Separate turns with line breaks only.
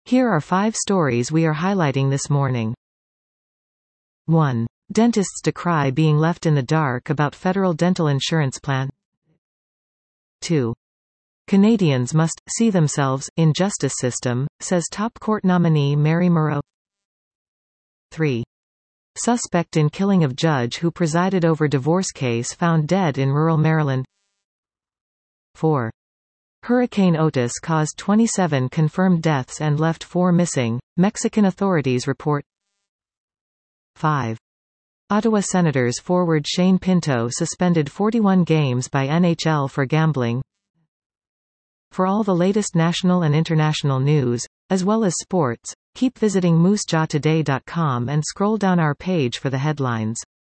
Here are 5 stories we are highlighting this morning. 1. Dentists decry being left in the dark about federal dental insurance plan. 2. Canadians must see themselves in justice system, says top court nominee Mary Moreau. 3. Suspect in killing of judge who presided over divorce case found dead in rural Maryland. 4. Hurricane Otis caused 27 confirmed deaths and left 4 missing, Mexican authorities report. 5. Ottawa Senators forward Shane Pinto suspended 41 games by NHL for gambling. For all the latest national and international news, as well as sports, keep visiting moosejawtoday.com and scroll down our page for the headlines.